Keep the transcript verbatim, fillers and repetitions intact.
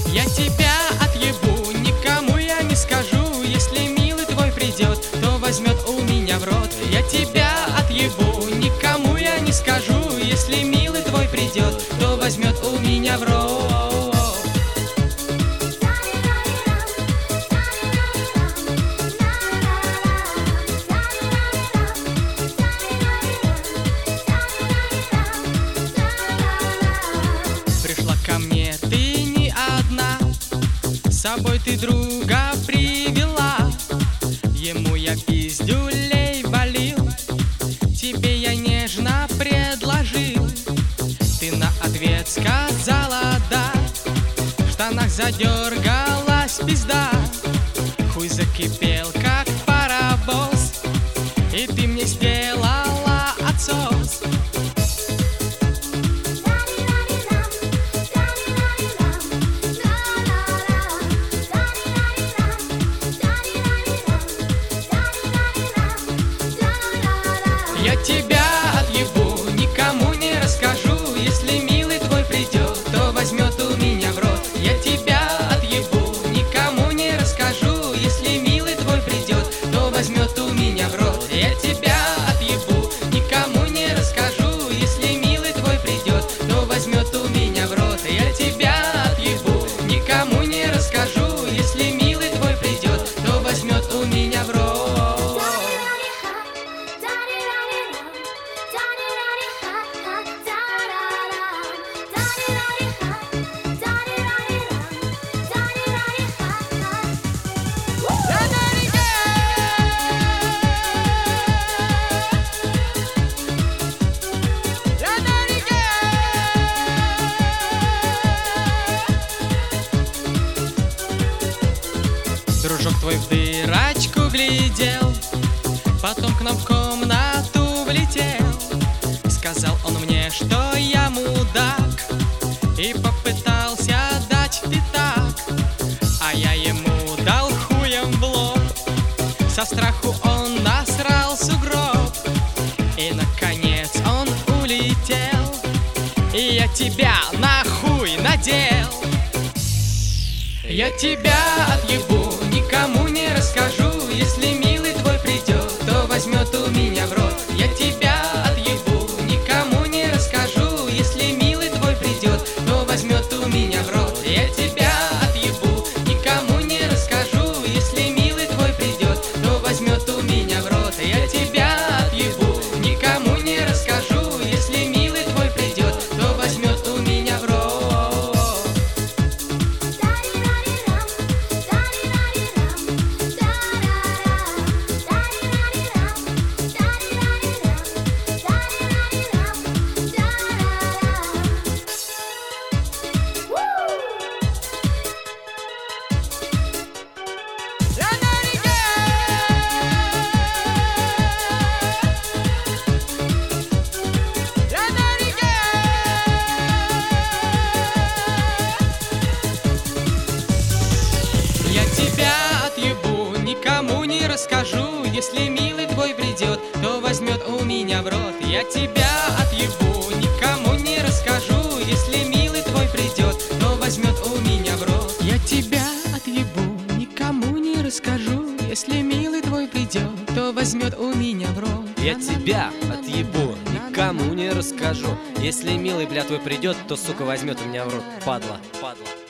Я тебя отъебу, никому я не скажу. Если милый твой придет, то возьмет у меня в рот. Я тебя отъебу, никому я не скажу. Если милый твой придет, то возьмет у меня в рот. Пришла ко мне ты не одна, с собой ты друга привела. Ему я пиздюлей валил, тебе я нежно предложил. Ты на ответ сказала да, в штанах задергалась пизда. Хуй закипел, как паровоз, и ты мне сделала отсос. Я тебя отъебу, никому не расскажу. Если милый твой придет, то возьмет у меня в рот. Я тебя отъебу, никому не расскажу. Если милый твой придет, то возьмет у меня в рот. Я тебя отъебу, никому не расскажу. Если милый твой придет, то возьмет у меня в рот. Я тебя отъебу, никому не расскажу. Если милый твой придет, то возьмет у меня в рот. Дружок твой в дырочку глядел, потом к нам в комнату влетел. Сказал он мне, что я мудак, и попытался дать пятак. А я ему дал хуем в лоб, со страху он насрал сугроб. И наконец он улетел, и я тебя нахуй надел. Я тебя отъебу, никому не расскажу. Если милый твой придет, то возьмет у меня в рот. Я тебя отъебу, никому не расскажу. Если милый твой придет, то возьмет у меня в рот. Я тебя отъебу, никому не расскажу. Если милый твой придет, то возьмет у меня в рот. Я тебя отъебу, никому не расскажу. Если милый твой придет, то возьмет у меня в рот. Я тебя отъебу, никому не расскажу. Если милый твой придет, то возьмет у меня в рот. Я тебя отъебу, никому не расскажу. Если милый твой придет, то возьмет у меня в рот. Я тебя отъебу, никому не расскажу. Если милый твой придет, то возьмет у меня в рот. Я тебя отъебу, никому не расскажу. Если милый, бля, твой придет, то, сука, возьмет у меня в рот. Падла, падла.